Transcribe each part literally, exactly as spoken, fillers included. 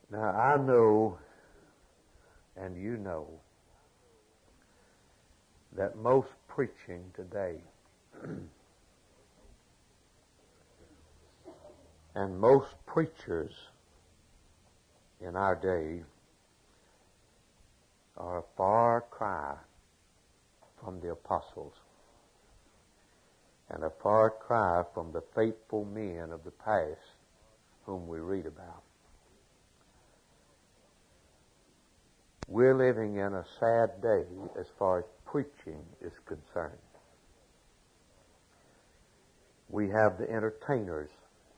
Now, I know, and you know, that most preaching today and most preachers in our day are a far cry from the apostles and a far cry from the faithful men of the past whom we read about. We're living in a sad day as far as preaching is concerned. We have the entertainers.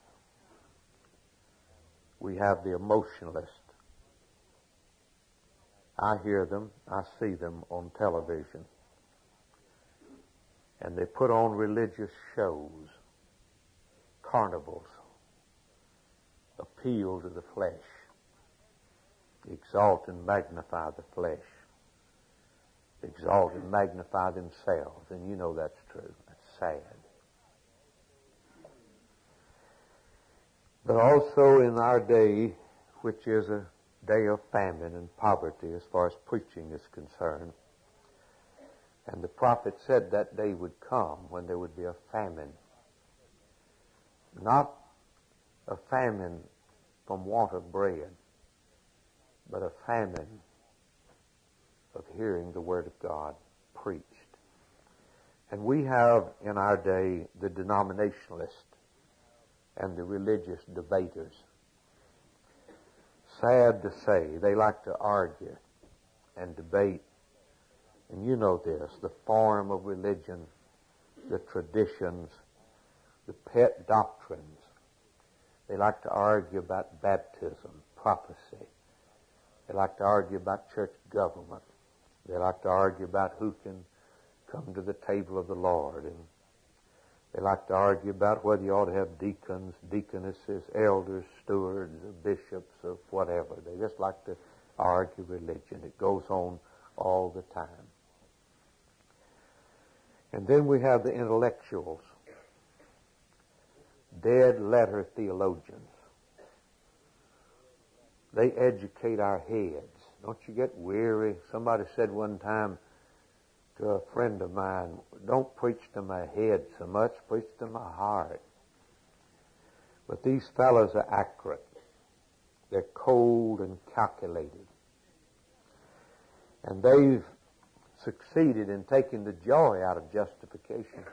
We have the emotionalists. I hear them, I see them on television. And they put on religious shows, carnivals, appeal to the flesh, exalt and magnify the flesh, exalt and magnify themselves. And you know that's true. That's sad. But also in our day, which is a day of famine and poverty as far as preaching is concerned, and the prophet said that day would come when there would be a famine. Not a famine from want of bread, but a famine of hearing the Word of God preached. And we have in our day the denominationalists and the religious debaters. Sad to say, they like to argue and debate. And you know this, the form of religion, the traditions, the pet doctrines. They like to argue about baptism, prophecy. They like to argue about church government. They like to argue about who can come to the table of the Lord. And they like to argue about whether you ought to have deacons, deaconesses, elders, stewards, or bishops, or whatever. They just like to argue religion. It goes on all the time. And then we have the intellectuals, dead letter theologians. They educate our heads. Don't you get weary? Somebody said one time to a friend of mine, don't preach to my head so much, preach to my heart. But these fellows are accurate. They're cold and calculated. And they've succeeded in taking the joy out of justification.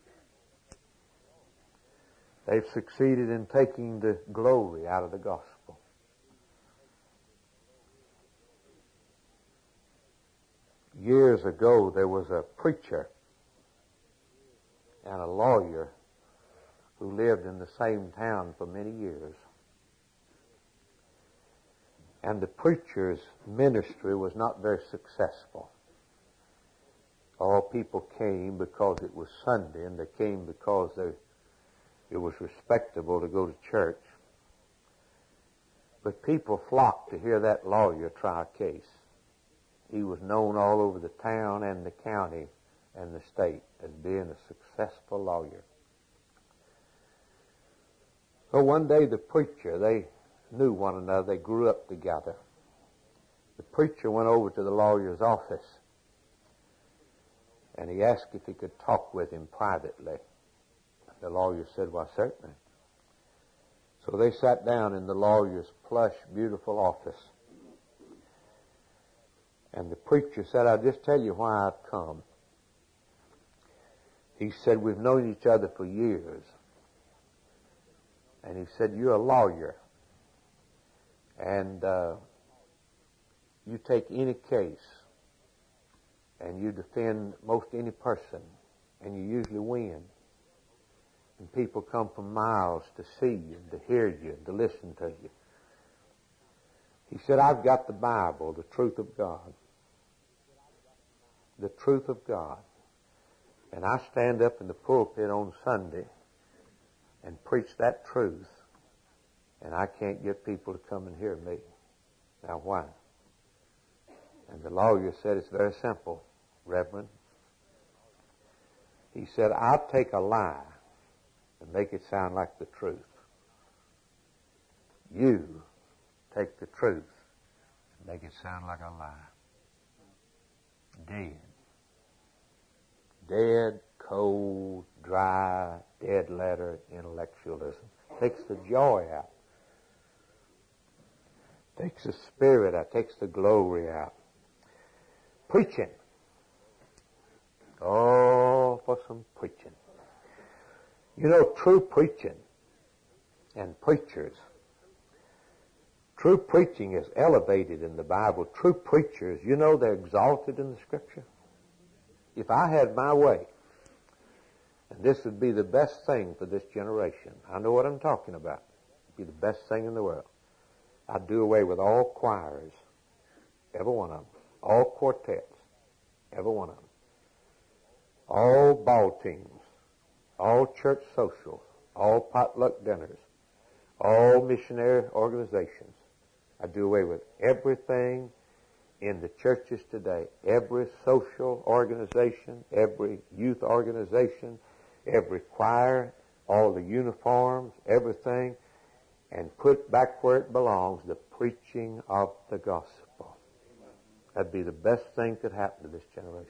They've succeeded in taking the glory out of the gospel. Years ago, there was a preacher and a lawyer who lived in the same town for many years. And the preacher's ministry was not very successful. All people came because it was Sunday, and they came because they, it was respectable to go to church. But people flocked to hear that lawyer try a case. He was known all over the town and the county and the state as being a successful lawyer. So one day the preacher, they knew one another, they grew up together. The preacher went over to the lawyer's office and he asked if he could talk with him privately. The lawyer said, "Why, certainly." So they sat down in the lawyer's plush, beautiful office. And the preacher said, "I'll just tell you why I've come." He said, "We've known each other for years." And he said, "You're a lawyer. And uh, you take any case and you defend most any person, and you usually win. And people come from miles to see you, and to hear you, and to listen to you." He said, "I've got the Bible, the truth of God. The truth of God. And I stand up in the pulpit on Sunday and preach that truth, and I can't get people to come and hear me. Now why?" And the lawyer said, "It's very simple, Reverend." He said, "I'll take a lie and make it sound like the truth. You take the truth and make it sound like a lie. Dead. Dead, cold, dry, dead letter intellectualism. Takes the joy out. Takes the spirit out. Takes the glory out. Preaching. Oh, for some preaching. You know, true preaching and preachers. True preaching is elevated in the Bible. True preachers, you know, they're exalted in the Scripture. If I had my way, and this would be the best thing for this generation, I know what I'm talking about. It'd be the best thing in the world. I'd do away with all choirs, every one of them, all quartets, every one of them, all ball teams, all church socials, all potluck dinners, all missionary organizations. I'd do away with everything in the churches today, every social organization, every youth organization, every choir, all the uniforms, everything, and put back where it belongs, the preaching of the gospel. That'd be the best thing that could happen to this generation.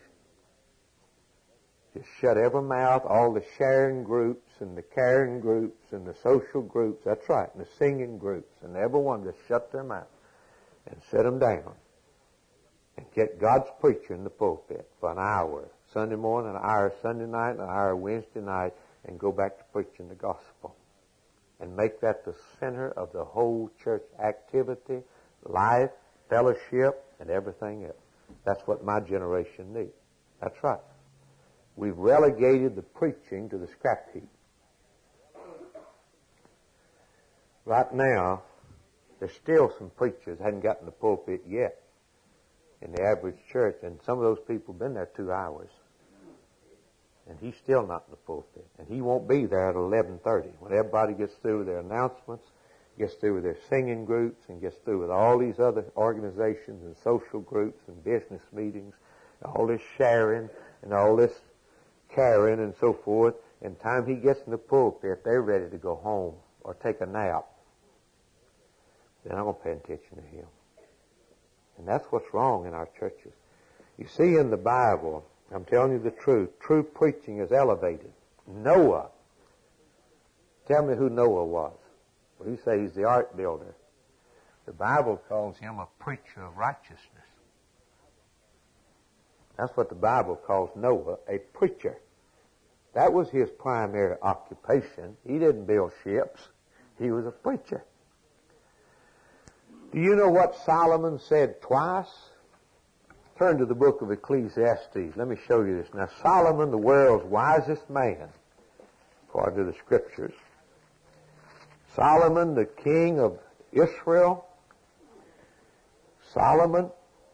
Just shut every mouth, all the sharing groups and the caring groups and the social groups, that's right, and the singing groups, and everyone just shut their mouth and sit them down and get God's preacher in the pulpit for an hour, Sunday morning, an hour Sunday night, an hour Wednesday night, and go back to preaching the gospel. And make that the center of the whole church activity, life, fellowship, and everything else. That's what my generation needs. That's right. We've relegated the preaching to the scrap heap. Right now, there's still some preachers that hadn't gotten the pulpit yet in the average church, and some of those people have been there two hours. And he's still not in the pulpit. And he won't be there at eleven thirty. When everybody gets through with their announcements, gets through with their singing groups, and gets through with all these other organizations and social groups and business meetings, all this sharing and all this caring and so forth, and time he gets in the pulpit, they're ready to go home or take a nap. Then I'm going to pay attention to him. And that's what's wrong in our churches. You see, in the Bible, I'm telling you the truth, true preaching is elevated. Noah. Tell me who Noah was. Well, you say he's the ark builder. The Bible calls him a preacher of righteousness. That's what the Bible calls Noah, a preacher. That was his primary occupation. He didn't build ships. He was a preacher. Do you know what Solomon said twice? Turn to the book of Ecclesiastes. Let me show you this. Now, Solomon, the world's wisest man, according to the Scriptures. Solomon, the king of Israel. Solomon.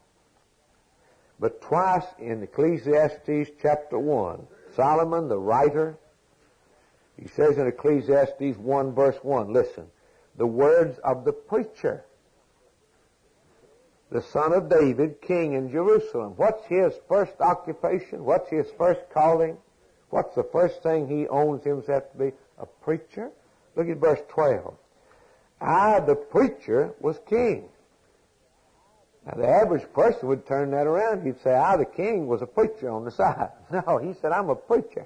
But twice in Ecclesiastes chapter one, Solomon, the writer, he says in Ecclesiastes one verse one, listen, the words of the preacher, the son of David, king in Jerusalem. What's his first occupation? What's his first calling? What's the first thing he owns himself to be? A preacher. Look at verse twelve. I, the preacher, was king. Now, the average person would turn that around. He'd say, I, the king, was a preacher on the side. No, he said, I'm a preacher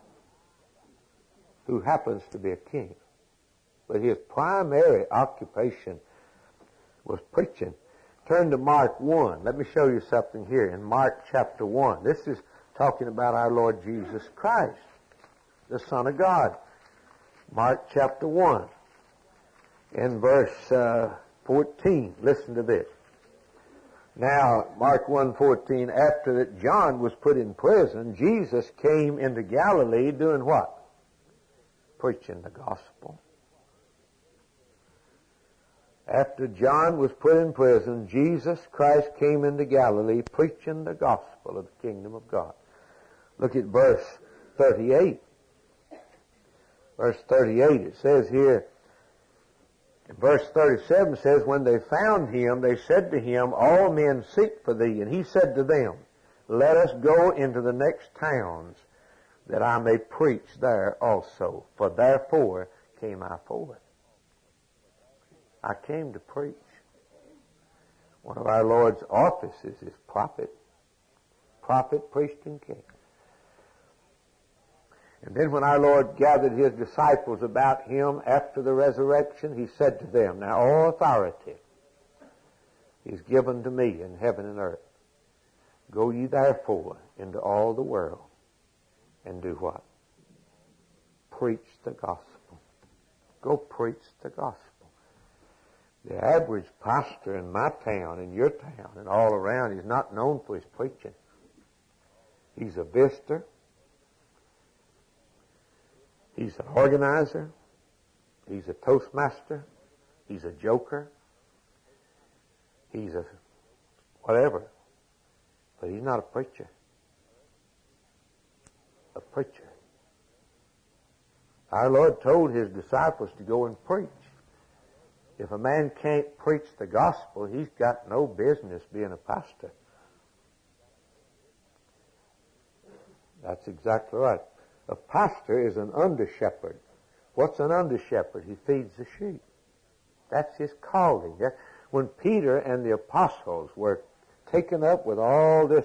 who happens to be a king. But his primary occupation was preaching. Turn to Mark one. Let me show you something here in Mark chapter one. This is talking about our Lord Jesus Christ, the Son of God. Mark chapter one. In verse uh, fourteen. Listen to this. Now, Mark one fourteen, after that John was put in prison, Jesus came into Galilee doing what? Preaching the gospel. After John was put in prison, Jesus Christ came into Galilee preaching the gospel of the kingdom of God. Look at verse thirty-eight. Verse thirty-eight, it says here, verse thirty-seven says, when they found him, they said to him, all men seek for thee. And he said to them, let us go into the next towns, that I may preach there also. For therefore came I forth. I came to preach. One of our Lord's offices is prophet. Prophet, priest, and king. And then when our Lord gathered his disciples about him after the resurrection, he said to them, now all authority is given to me in heaven and earth. Go ye therefore into all the world and do what? Preach the gospel. Go preach the gospel. The average pastor in my town, in your town, and all around is not known for his preaching. He's a visitor. He's an organizer. He's a toastmaster. He's a joker. He's a whatever. But he's not a preacher. A preacher. Our Lord told his disciples to go and preach. If a man can't preach the gospel, he's got no business being a pastor. That's exactly right. A pastor is an under-shepherd. What's an under-shepherd? He feeds the sheep. That's his calling. When Peter and the apostles were taken up with all this,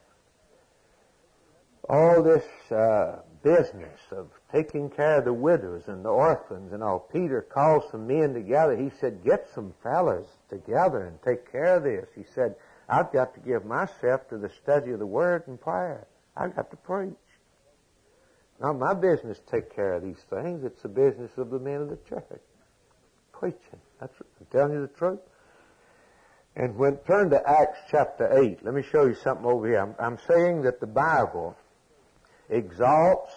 all this uh, business of taking care of the widows and the orphans and all, Peter called some men together. He said, get some fellas together and take care of this. He said, I've got to give myself to the study of the Word and prayer. I've got to preach. Not my business to take care of these things. It's the business of the men of the church. Preaching. That's, I'm telling you the truth. And when turn to Acts chapter eight, let me show you something over here. I'm, I'm saying that the Bible exalts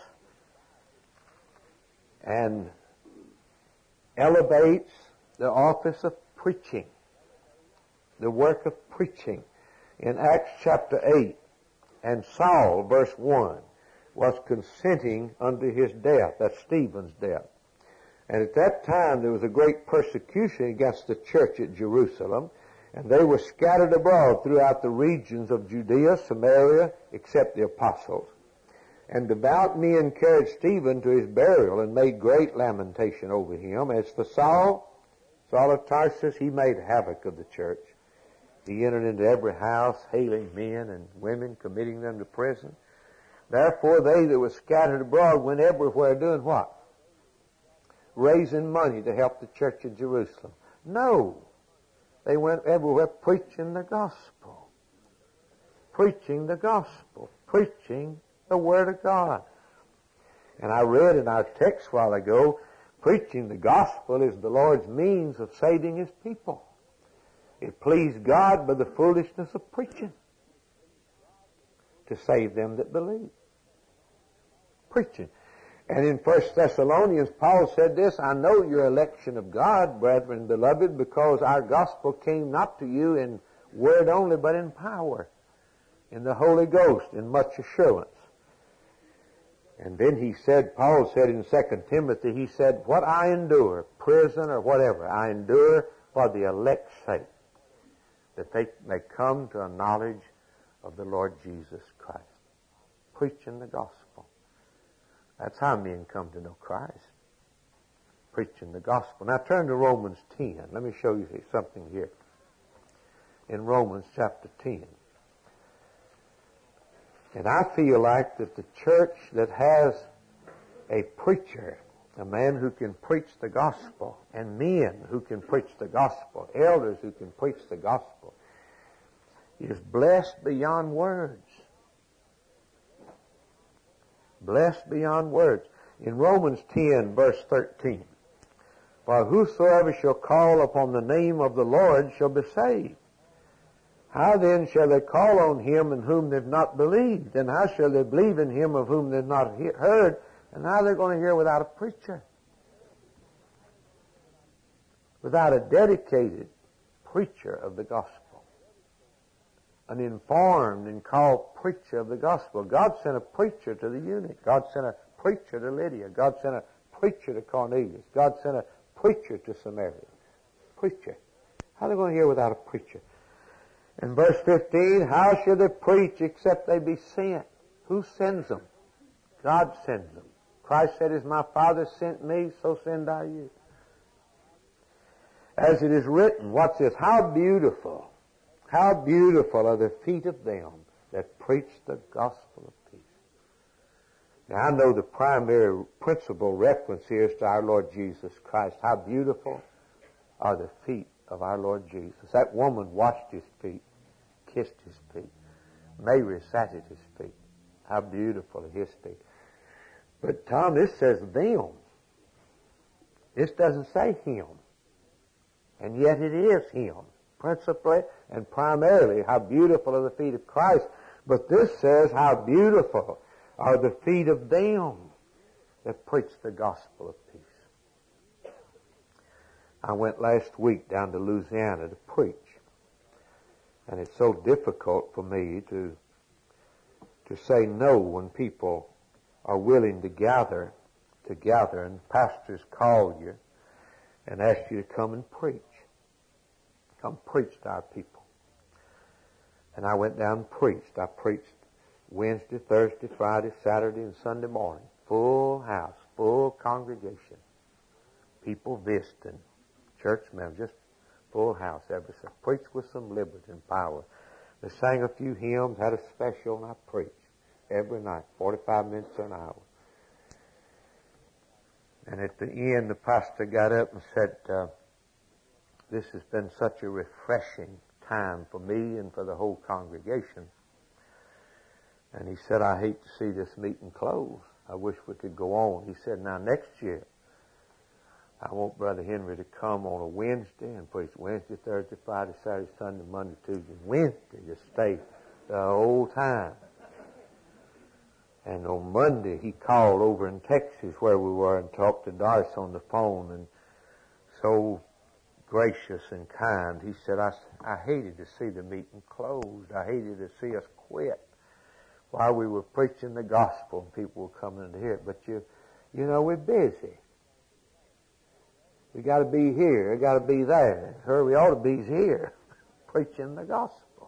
and elevates the office of preaching, the work of preaching. In Acts chapter eight, and Saul, verse one, was consenting unto his death. That's Stephen's death. And at that time there was a great persecution against the church at Jerusalem, and they were scattered abroad throughout the regions of Judea, Samaria, except the apostles. And devout men carried Stephen to his burial and made great lamentation over him. As for Saul, Saul of Tarsus, he made havoc of the church. He entered into every house, hailing men and women, committing them to prison. Therefore, they that were scattered abroad went everywhere doing what? Raising money to help the church of Jerusalem. No. They went everywhere preaching the gospel. Preaching the gospel. Preaching the Word of God. And I read in our text a while ago, preaching the gospel is the Lord's means of saving His people. It pleased God by the foolishness of preaching to save them that believe. Preaching. And in First Thessalonians, Paul said this, I know your election of God, brethren, beloved, because our gospel came not to you in word only, but in power, in the Holy Ghost, in much assurance. And then he said, Paul said in Second Timothy, he said, what I endure, prison or whatever, I endure for the elect's sake, that they may come to a knowledge of the Lord Jesus Christ. Preaching the gospel. That's how men come to know Christ. Preaching the gospel. Now turn to Romans ten. Let me show you something here. In Romans chapter ten. And I feel like that the church that has a preacher, a man who can preach the gospel, and men who can preach the gospel, elders who can preach the gospel, is blessed beyond words. Blessed beyond words. In Romans ten, verse thirteen, for whosoever shall call upon the name of the Lord shall be saved. How then shall they call on him in whom they've not believed? And how shall they believe in him of whom they've not he- heard? And how are they going to hear without a preacher? Without a dedicated preacher of the gospel. An informed and called preacher of the gospel. God sent a preacher to the eunuch. God sent a preacher to Lydia. God sent a preacher to Cornelius. God sent a preacher to Samaria. Preacher. How are they going to hear without a preacher? In verse fifteen, how shall they preach except they be sent? Who sends them? God sends them. Christ said, as my Father sent me, so send I you. As it is written, what's this? How beautiful How beautiful are the feet of them that preach the gospel of peace. Now, I know the primary principal reference here is to our Lord Jesus Christ. How beautiful are the feet of our Lord Jesus. That woman washed his feet, kissed his feet. Mary sat at his feet. How beautiful are his feet. But Tom, this says them. This doesn't say him. And yet it is him. Principally and primarily, how beautiful are the feet of Christ. But this says how beautiful are the feet of them that preach the gospel of peace. I went last week down to Louisiana to preach. And it's so difficult for me to to say no when people are willing to gather together and pastors call you and ask you to come and preach. Come preach to our people. And I went down and preached. I preached Wednesday, Thursday, Friday, Saturday, and Sunday morning. Full house, full congregation. People visiting. Church members, just full house every Sunday. Preached with some liberty and power. They sang a few hymns, had a special, and I preached every night, forty-five minutes to an hour. And at the end, the pastor got up and said, uh, this has been such a refreshing time for me and for the whole congregation. And he said, I hate to see this meeting close. I wish we could go on. He said, now next year, I want Brother Henry to come on a Wednesday and preach Wednesday, Thursday, Friday, Saturday, Sunday, Monday, Tuesday, Wednesday. Just stay the whole time. And on Monday, he called over in Texas where we were and talked to Doris on the phone, and so gracious and kind. He said, I, I hated to see the meeting closed. I hated to see us quit while we were preaching the gospel and people were coming to hear it. But you, you know, we're busy. We got to be here. We got to be there. Where we ought to be is here, preaching the gospel.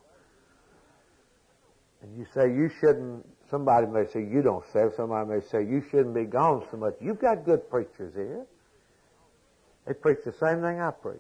And you say you shouldn't. Somebody may say you don't say. Somebody may say you shouldn't be gone so much. You've got good preachers here. They preach the same thing I preach.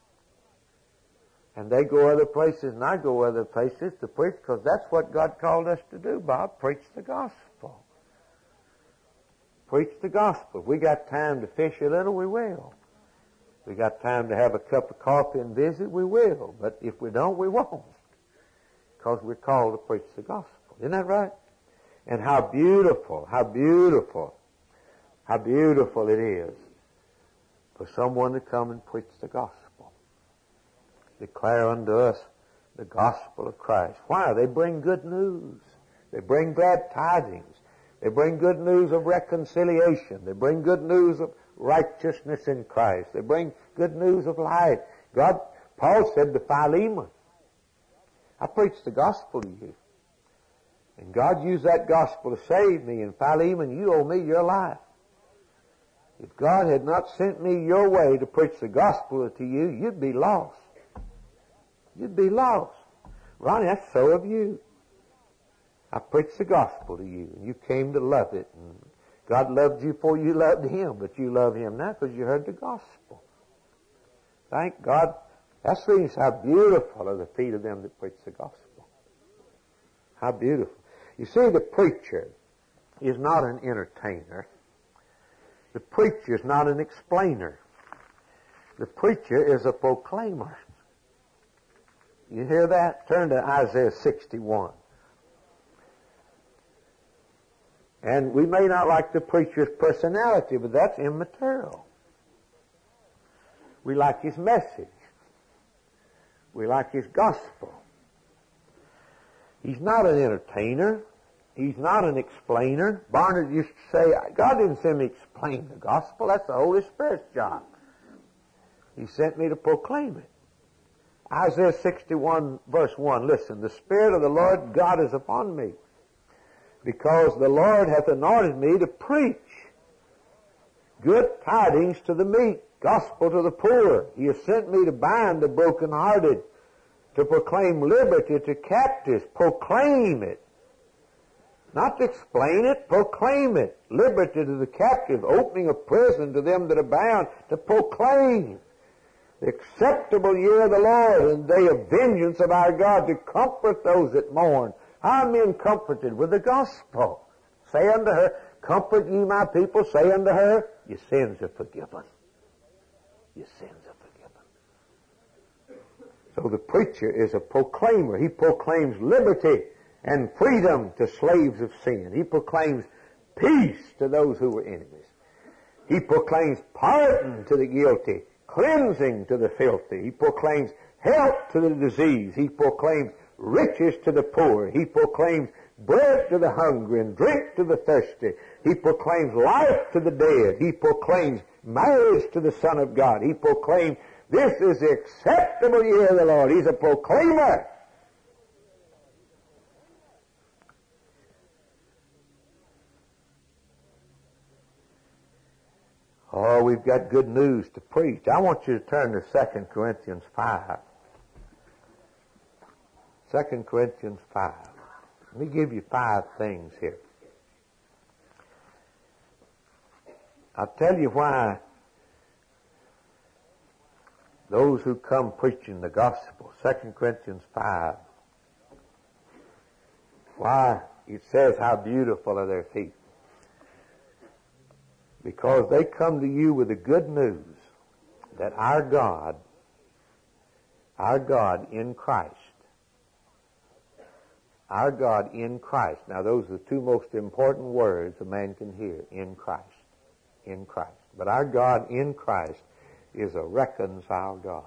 And they go other places and I go other places to preach because that's what God called us to do, Bob. Preach the gospel. Preach the gospel. If we got time to fish a little, we will. If we got time to have a cup of coffee and visit, we will. But if we don't, we won't. Because we're called to preach the gospel. Isn't that right? And how beautiful, how beautiful, how beautiful it is for someone to come and preach the gospel. Declare unto us the gospel of Christ. Why? They bring good news. They bring glad tidings. They bring good news of reconciliation. They bring good news of righteousness in Christ. They bring good news of life. God, Paul said to Philemon, I preach the gospel to you. And God used that gospel to save me. And Philemon, you owe me your life. If God had not sent me your way to preach the gospel to you, you'd be lost. You'd be lost. Ronnie, that's so of you. I preached the gospel to you, and you came to love it. And God loved you before you loved Him, but you love Him now because you heard the gospel. Thank God. That's the reason how beautiful are the feet of them that preach the gospel. How beautiful. You see, the preacher is not an entertainer. The preacher is not an explainer. The preacher is a proclaimer. You hear that? Turn to Isaiah sixty-one. And we may not like the preacher's personality, but that's immaterial. We like his message. We like his gospel. He's not an entertainer. He's not an explainer. Barnard used to say, God didn't send me to explain the gospel. That's the Holy Spirit's job. He sent me to proclaim it. Isaiah sixty-one, verse one, listen, the Spirit of the Lord God is upon me, because the Lord hath anointed me to preach good tidings to the meek, gospel to the poor. He has sent me to bind the brokenhearted, to proclaim liberty to captives. Proclaim it. Not to explain it, proclaim it. Liberty to the captive, opening of prison to them that are bound, to proclaim The acceptable year of the Lord and the day of vengeance of our God, to comfort those that mourn. How are men comforted? With the gospel. Say unto her, comfort ye my people. Say unto her, your sins are forgiven. Your sins are forgiven. So the preacher is a proclaimer. He proclaims liberty and freedom to slaves of sin. He proclaims peace to those who were enemies. He proclaims pardon to the guilty, cleansing to the filthy. He proclaims health to the diseased. He proclaims riches to the poor. He proclaims bread to the hungry and drink to the thirsty. He proclaims life to the dead. He proclaims marriage to the Son of God. He proclaims this is the acceptable year of the Lord. He's a proclaimer. Oh, we've got good news to preach. I want you to turn to Second Corinthians five. Second Corinthians five. Let me give you five things here. I'll tell you why those who come preaching the gospel, Second Corinthians five, why it says how beautiful are their feet. Because they come to you with the good news that our God, our God in Christ, our God in Christ. Now those are the two most important words a man can hear. In Christ. In Christ. But our God in Christ is a reconciled God.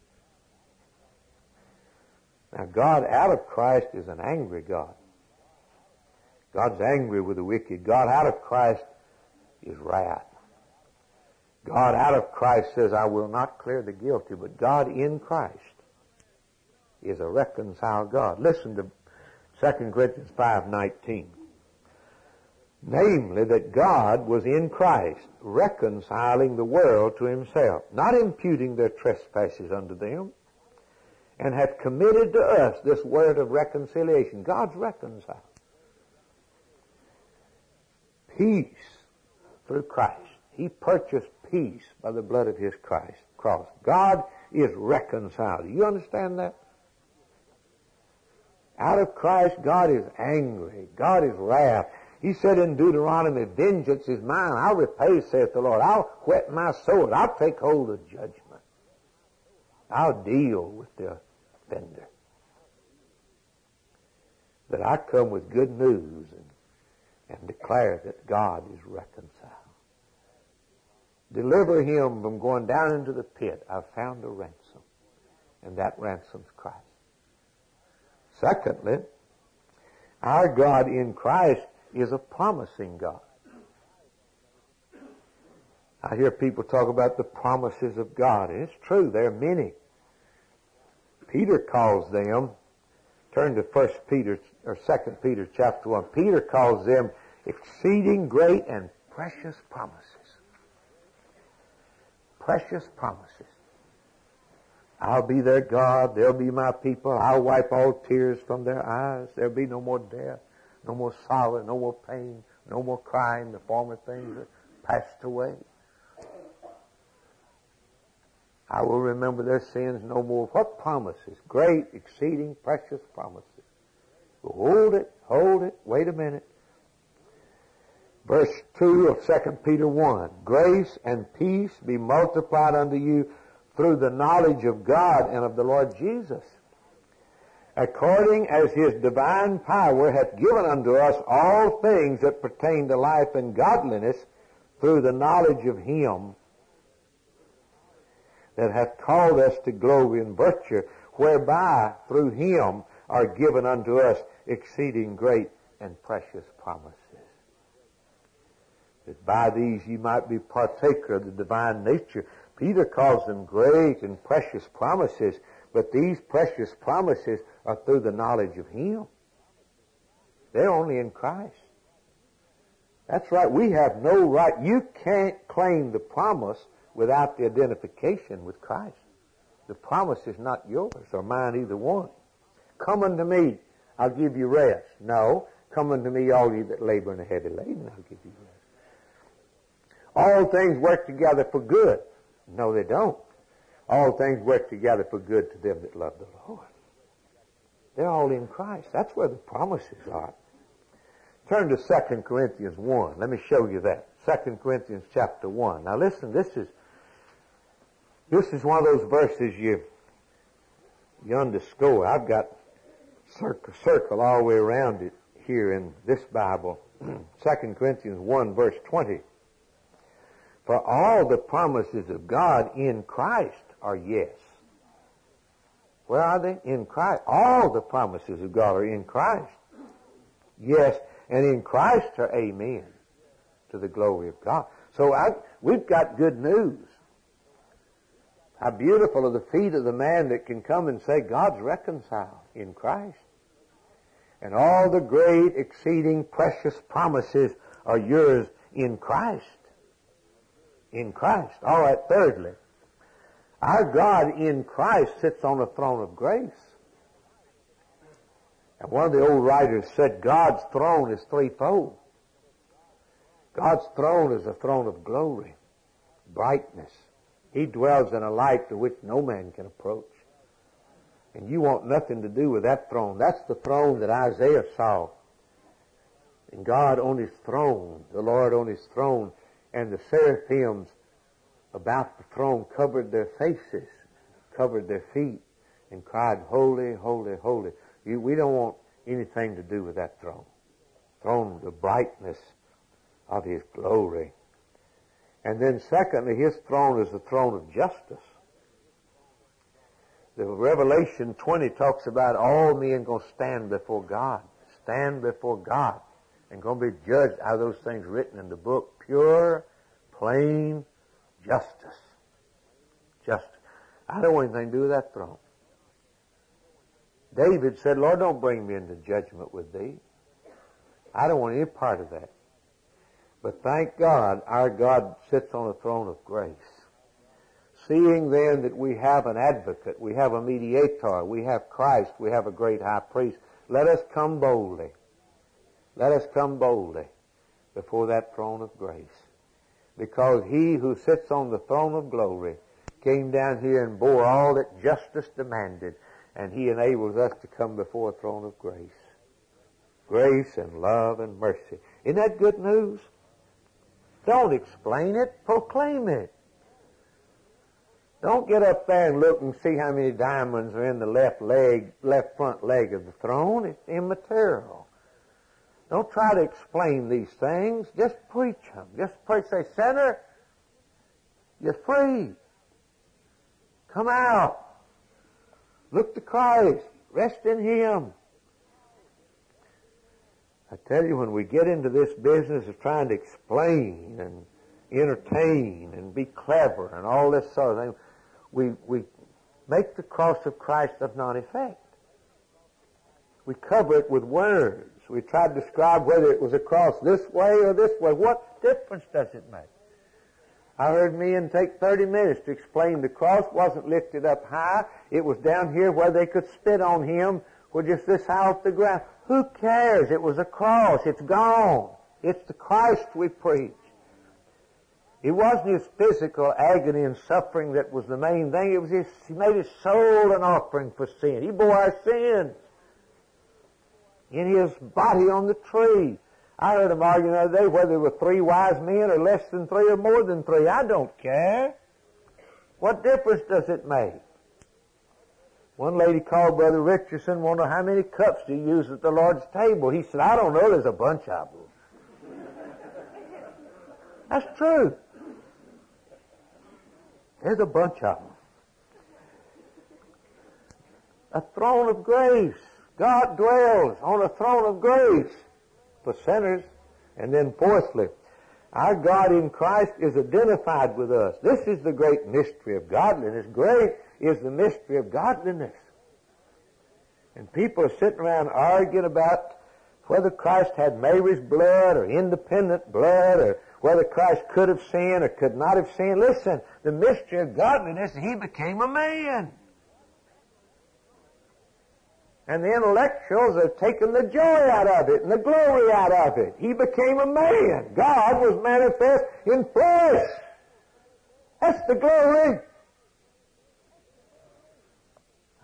Now God out of Christ is an angry God. God's angry with the wicked. God out of Christ is wrath. God out of Christ says, I will not clear the guilty, but God in Christ is a reconciled God. Listen to Second Corinthians five nineteen. Namely, that God was in Christ, reconciling the world to himself, not imputing their trespasses unto them, and hath committed to us this word of reconciliation. God's reconciled. Peace through Christ. He purchased peace by the blood of his Christ cross. God is reconciled. Do you understand that? Out of Christ, God is angry. God is wrath. He said in Deuteronomy, vengeance is mine. I'll repay, saith the Lord. I'll whet my sword. I'll take hold of judgment. I'll deal with the offender. But I come with good news and, and declare that God is reconciled. Deliver him from going down into the pit. I've found a ransom. And that ransom's Christ. Secondly, our God in Christ is a promising God. I hear people talk about the promises of God, and it's true, there are many. Peter calls them, turn to First Peter or Second Peter chapter one. Peter calls them exceeding great and precious promises. Precious promises. I'll be their God. They'll be my people. I'll wipe all tears from their eyes. There'll be no more death, no more sorrow, no more pain, no more crying. The former things are passed away. I will remember their sins no more. What promises? Great, exceeding, precious promises. Hold it, hold it, wait a minute. Verse two of Second Peter one. Grace and peace be multiplied unto you through the knowledge of God and of the Lord Jesus, according as his divine power hath given unto us all things that pertain to life and godliness, through the knowledge of him that hath called us to glory and virtue, whereby through him are given unto us exceeding great and precious promises. That by these ye might be partaker of the divine nature. Peter calls them great and precious promises, but these precious promises are through the knowledge of him. They're only in Christ. That's right. We have no right. You can't claim the promise without the identification with Christ. The promise is not yours or mine, either one. Come unto me, I'll give you rest. No. Come unto me, all ye that labor and are heavy laden, I'll give you rest. All things work together for good. No, they don't. all things work together for good to them that love the Lord. They're all in Christ. That's where the promises are. Turn to Second Corinthians one. Let me show you that. Second Corinthians chapter one. Now listen, this is this is one of those verses you you underscore. I've got circle, circle all the way around it here in this Bible. Second Corinthians one verse twenty. For all the promises of God in Christ are yes. Where are they? In Christ. All the promises of God are in Christ. Yes, and in Christ are amen to the glory of God. So I, we've got good news. How beautiful are the feet of the man that can come and say, God's reconciled in Christ. And all the great, exceeding, precious promises are yours in Christ. In Christ. All right, thirdly, our God in Christ sits on a throne of grace. And one of the old writers said God's throne is threefold. God's throne is a throne of glory, brightness. He dwells in a light to which no man can approach. And you want nothing to do with that throne. That's the throne that Isaiah saw. And God on His throne, the Lord on His throne, and the seraphims about the throne covered their faces, covered their feet, and cried, Holy, holy, holy. You, we don't want anything to do with that throne. Throne, the brightness of His glory. And then secondly, His throne is the throne of justice. The Revelation twenty talks about all men going to stand before God. Stand before God. And going to be judged out of those things written in the book. Pure, plain justice. Justice. I don't want anything to do with that throne. David said, Lord, don't bring me into judgment with Thee. I don't want any part of that. But thank God, our God sits on a throne of grace. Seeing then that we have an advocate, we have a mediator, we have Christ, we have a great high priest, let us come boldly. Let us come boldly before that throne of grace. Because He who sits on the throne of glory came down here and bore all that justice demanded, and He enables us to come before a throne of grace. Grace and love and mercy. Isn't that good news? Don't explain it, proclaim it. Don't get up there and look and see how many diamonds are in the left leg, left front leg of the throne. It's immaterial. Don't try to explain these things. Just preach them. Just preach. Say, sinner, you're free. Come out. Look to Christ. Rest in Him. I tell you, when we get into this business of trying to explain and entertain and be clever and all this sort of thing, we, we make the cross of Christ of none effect. We cover it with words. We try to describe whether it was a cross this way or this way. What difference does it make? I heard men take thirty minutes to explain the cross wasn't lifted up high. It was down here where they could spit on Him with just this high off the ground. Who cares? It was a cross. It's gone. It's the Christ we preach. It wasn't His physical agony and suffering that was the main thing. It was His, He made His soul an offering for sin. He bore our sins in His body on the tree. I heard them arguing the other day whether there were three wise men or less than three or more than three. I don't care. What difference does it make? One lady called Brother Richardson, wondered how many cups do you use at the Lord's table? He said, I don't know, there's a bunch of them. That's true. There's a bunch of them. A throne of grace. God dwells on a throne of grace for sinners. And then fourthly, our God in Christ is identified with us. This is the great mystery of godliness. Great is the mystery of godliness. And people are sitting around arguing about whether Christ had Mary's blood or independent blood, or whether Christ could have sinned or could not have sinned. Listen, the mystery of godliness, He became a man. And the intellectuals have taken the joy out of it and the glory out of it. He became a man. God was manifest in flesh. That's the glory.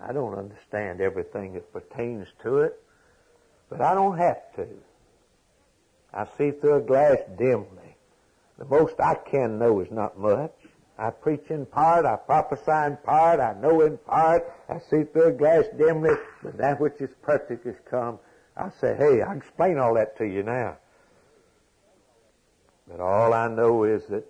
I don't understand everything that pertains to it, but I don't have to. I see through a glass dimly. The most I can know is not much. I preach in part, I prophesy in part, I know in part, I see through a glass dimly, but that which is perfect has come. I say, hey, I can explain all that to you now. But all I know is that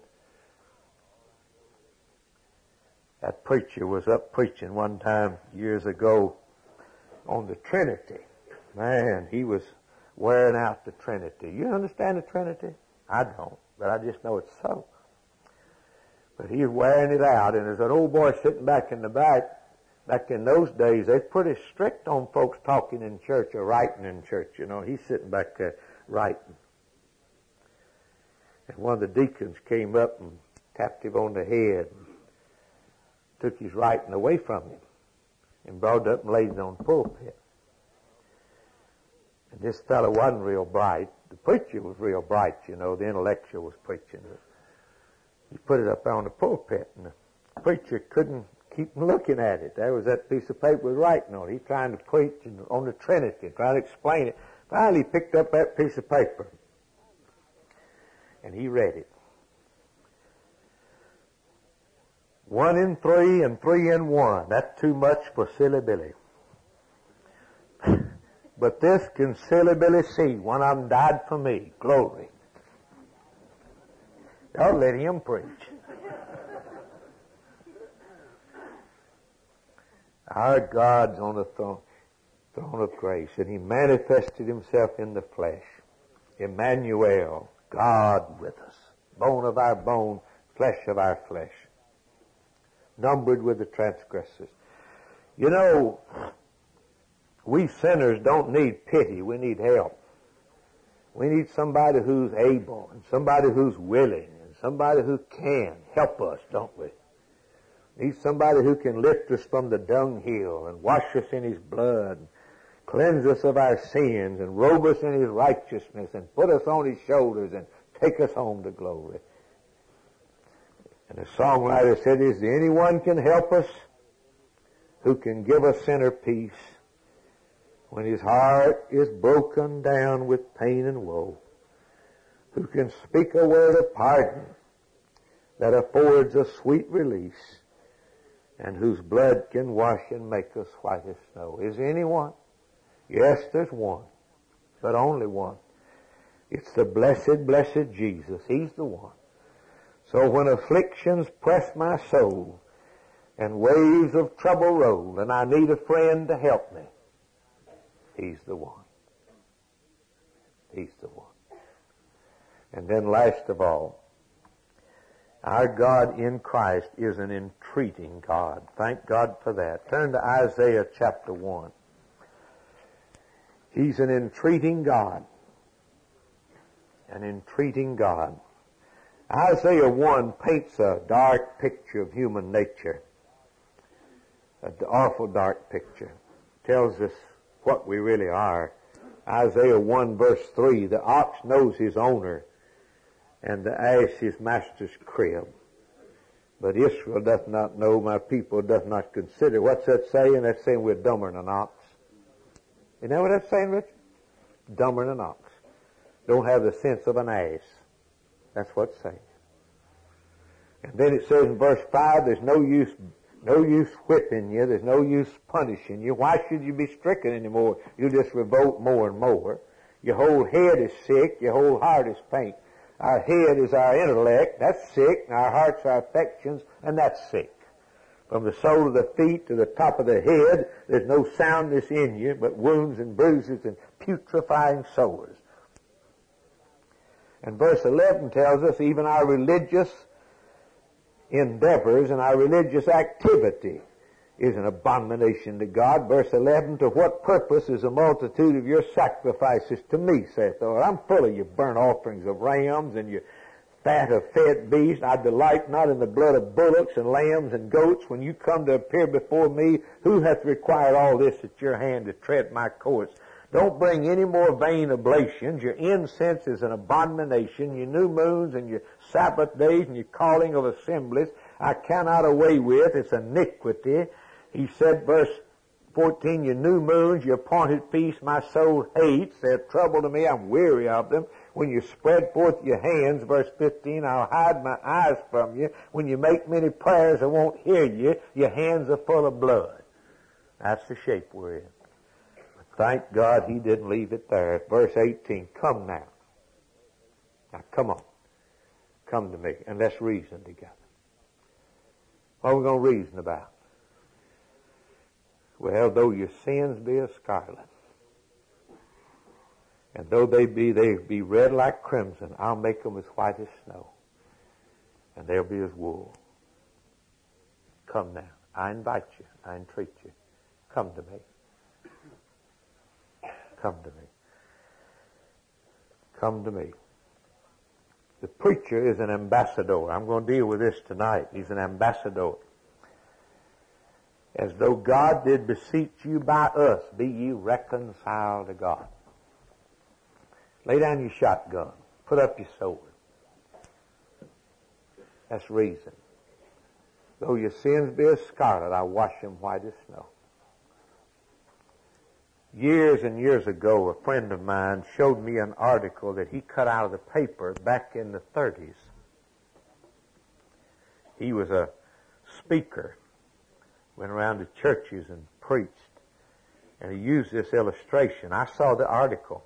that preacher was up preaching one time years ago on the Trinity. Man, he was wearing out the Trinity. You understand the Trinity? I don't, but I just know it's so. But he was wearing it out, and there's an old boy sitting back in the back. Back in those days, they're pretty strict on folks talking in church or writing in church. You know, he's sitting back there writing. And one of the deacons came up and tapped him on the head and took his writing away from him and brought it up and laid it on the pulpit. And this fellow wasn't real bright. The preacher was real bright, you know. The intellectual was preaching. He put it up on the pulpit, and the preacher couldn't keep looking at it. There was that piece of paper with writing on it. He's trying to preach on the Trinity, trying to explain it. Finally, he picked up that piece of paper, and he read it. One in three and three in one. That's too much for Silly Billy. But this can Silly Billy see. One of them died for me. Glory. Don't let him preach. Our God's on the throne, throne of grace, and He manifested Himself in the flesh. Emmanuel, God with us, bone of our bone, flesh of our flesh, numbered with the transgressors. You know, we sinners don't need pity, we need help. We need somebody who's able, and somebody who's willing, and somebody who can help us, don't we? Need somebody who can lift us from the dunghill and wash us in His blood, and cleanse us of our sins, and robe us in His righteousness, and put us on His shoulders, and take us home to glory. And the songwriter said, is there anyone can help us who can give a sinner peace when his heart is broken down with pain and woe, who can speak a word of pardon that affords a sweet release, and whose blood can wash and make us white as snow? Is there anyone? Yes, there's one, but only one. It's the blessed, blessed Jesus. He's the one. So when afflictions press my soul and waves of trouble roll, and I need a friend to help me, He's the one. He's the one. And then last of all, our God in Christ is an entreating God. Thank God for that. Turn to Isaiah chapter one. He's an entreating God. An entreating God. Isaiah one paints a dark picture of human nature. An awful dark picture. Tells us what we really are. Isaiah one verse three, the ox knows his owner, and the ass his master's crib. But Israel doth not know, my people doth not consider. What's that saying? That's saying we're dumber than an ox. You know what that's saying, Richard? Dumber than an ox. Don't have the sense of an ass. That's what it's saying. And then it says in verse five, there's no use, no use whipping you. There's no use punishing you. Why should you be stricken anymore? You just revolt more and more. Your whole head is sick. Your whole heart is faint. Our head is our intellect. That's sick. And our heart's our affections. And that's sick. From the sole of the feet to the top of the head, there's no soundness in you, but wounds and bruises and putrefying sores. And verse eleven tells us even our religious endeavors and our religious activity is an abomination to God. Verse eleven, to what purpose is a multitude of your sacrifices to me, saith the Lord? I'm full of your burnt offerings of rams and your fat of fed beasts. I delight not in the blood of bullocks and lambs and goats. When you come to appear before me, who hath required all this at your hand to tread my courts? Don't bring any more vain oblations. Your incense is an abomination. Your new moons and your Sabbath days and your calling of assemblies I cannot away with. It's iniquity. He said, verse fourteen, your new moons, your appointed feasts, my soul hates. They're trouble to me. I'm weary of them. When you spread forth your hands, verse fifteen, I'll hide my eyes from you. When you make many prayers, I won't hear you. Your hands are full of blood. That's the shape we're in. But thank God he didn't leave it there. Verse eighteen, come now. Now come on. Come to me and let's reason together. What are we going to reason about? Well, though your sins be as scarlet, and though they be they be red like crimson, I'll make them as white as snow, and they'll be as wool. Come now. I invite you. I entreat you. Come to me. Come to me. Come to me. The preacher is an ambassador. I'm going to deal with this tonight. He's an ambassador. As though God did beseech you by us, be ye reconciled to God. Lay down your shotgun. Put up your sword. That's reason. Though your sins be as scarlet, I'll wash them white as snow. Years and years ago, a friend of mine showed me an article that he cut out of the paper back in the thirties. He was a speaker, went around to churches and preached, and he used this illustration. I saw the article.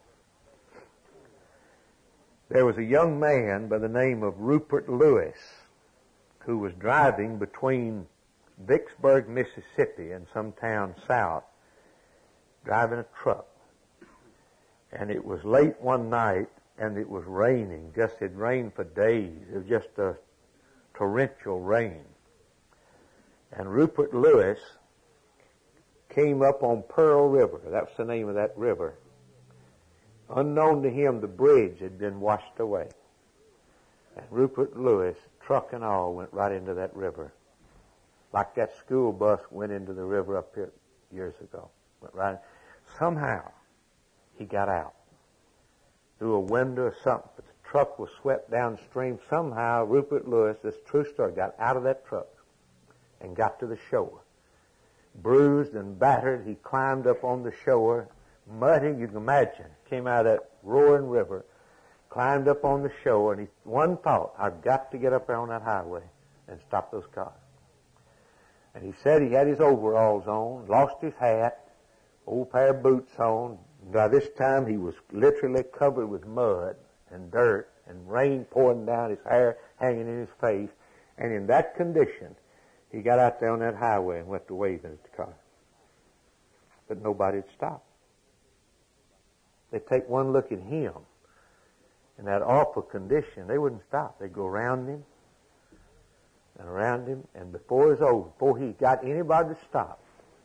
There was a young man by the name of Rupert Lewis who was driving between Vicksburg, Mississippi, and some town south, driving a truck. And it was late one night, and it was raining. Just it rained for days. It was just a torrential rain. And Rupert Lewis came up on Pearl River. That's the name of that river. Unknown to him, the bridge had been washed away. And Rupert Lewis, truck and all, went right into that river. Like that school bus went into the river up here years ago. Went right. Somehow, he got out. Through a window or something. But the truck was swept downstream. Somehow, Rupert Lewis, this true story, got out of that truck and got to the shore. Bruised and battered, he climbed up on the shore. Muddy, you can imagine. Came out of that roaring river, climbed up on the shore, and he, one thought, I've got to get up there on that highway and stop those cars. And he said he had his overalls on, lost his hat, old pair of boots on. By this time, he was literally covered with mud and dirt and rain pouring down, his hair hanging in his face. And in that condition, he got out there on that highway and went to waving at the car. But nobody had stopped. They'd take one look at him in that awful condition. They wouldn't stop. They'd go around him and around him, and before it was over, before he got anybody to stop,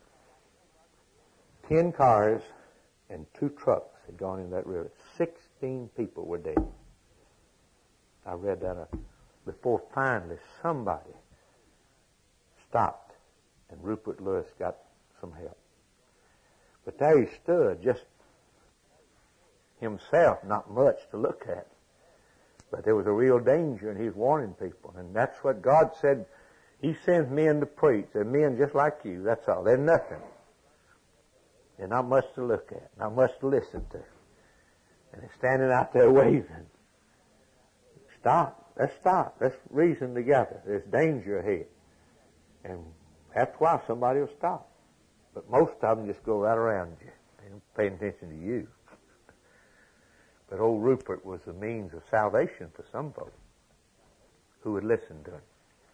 ten cars and two trucks had gone in that river. Sixteen people were dead. I read that uh, before finally somebody stopped, and Rupert Lewis got some help. But there he stood, just himself, not much to look at. But there was a real danger, and he's warning people. And that's what God said. He sends men to preach. They're men just like you. That's all. They're nothing. They're not much to look at, not much to listen to. And they're standing out there waving. Stop. Let's stop. Let's reason together. There's danger ahead. And after a while, somebody will stop. But most of them just go right around you. They don't pay attention to you. But old Rupert was the means of salvation for some folks who would listen to him.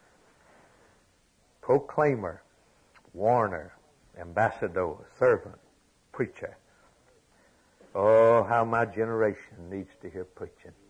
Proclaimer, warner, ambassador, servant, preacher. Oh, how my generation needs to hear preaching.